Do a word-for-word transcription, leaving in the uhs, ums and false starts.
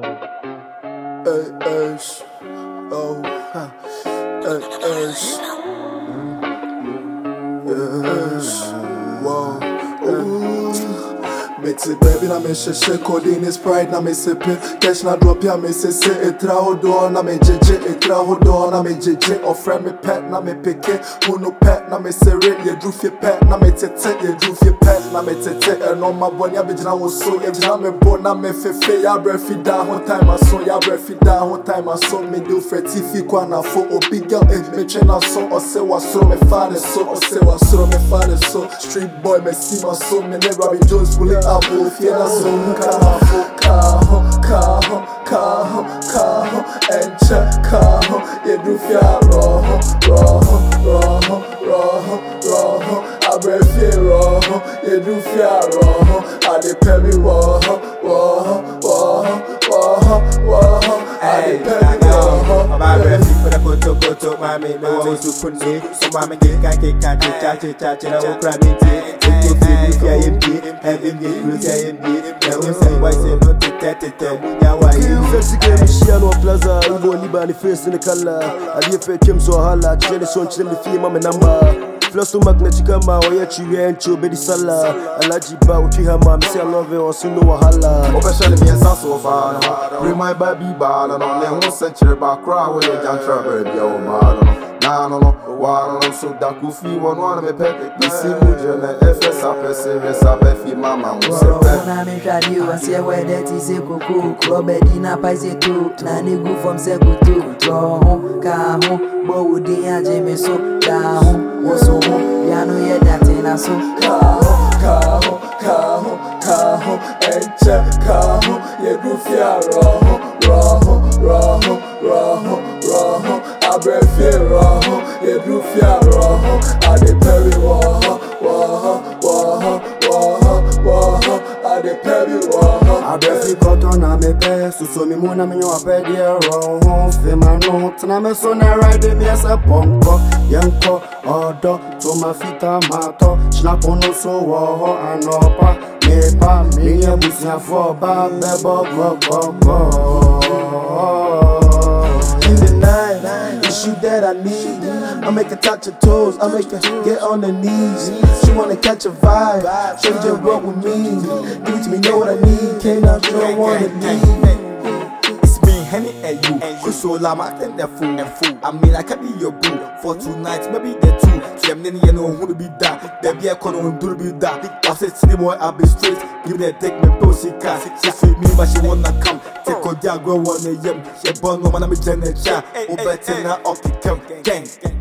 Ash, oh, Ash, Ash, wow, ooh. Meti baby na me sheshe codeine is pride na me sipping cash na drop ya me say say etra hodo na me jeje etra hodo na me jeje offer me pet na me peke uno pet na me say real ye droof ye pet na me tete ye droof ye pet na me tete and on my boy ya be jina wo so ye jina me bo na me fefe ya brefi da one time I saw ya brefi da one time I saw me do freti fi kwa na fo obi girl eh me train na so o say wa so me fa so o say wa so me fa so street boy me see my so me never be Jones bully Abo fiera son carro, carro, carro, carro, carro, enche carro, ye do fiaro, roho, roho, roho, roho, abre fiero, ye do fiaro, ade pemi woho, woho, woho, woho, woho, ade pemi woho. My breath for the koto koto, mami, mami, to put me, so mami, get can't get can't get can't get can't get can't get can't if you're empty, having the group, you're empty. Now we say, why say not to tete tete? Now why you? First game, she no plaza. You go liba ni face in the color. I hear fake Kim so hala. Chile son chile mi fi mama number. Floss to magnetic ma, oya chiwe and chu bedi sala. Alaji ba uchi hama, mi say I love you, also no wahala. Obeshale mi ensa so far no. Bring my baby ba no no. Le one century back crowd with a young traveler be o ma no. Na no no, wa no so da ku fi one one me pe. Isi mu je na F S a pe se me sa be fi mama mu se pe. Na me shadi o se we that is a kuku. Robedi na pa se tu. Na ni go from se kutu. Tro ka ho, bo udi a je me so da ho. Wo so ho, ya no ye that na so. Ka ho, ka ho, ka ho, ka ho, enche ka ho, ye do fiaro, roho, roho, roho, roho. Abre fiero, ye do fiaro, ade peri woho, woho, woho, woho, woho, ade peri woho. Abre fi koto na me pe, suso mi mu na me nyo ape di ero. Fi ma no, tina me so na ride me as a ponko. Yenko, odo, to ma fita mato. Shna kono so woho anopa. Me pa, me ye busia for ba, bebo go go go. In the night, it's you that I need. I make her touch her toes, I make her get on her knees. She wanna catch a vibe, she just roll with me. Give it to me, know what I need. Came out, you don't wanna leave. It's me, Henny, and you. You so loud, I think they're fool. I mean, I can be your boo for two nights, maybe they're two. See, I'm you know who to be that. There be a corner and do to be that. I said, see, boy, I'll be straight. Give me a take me, bro, she can't. She sweet me, but she wanna come. Take her, yeah, go on a yem. She born woman, I'm a Janet Cha. Oh, better now, off the camp gang.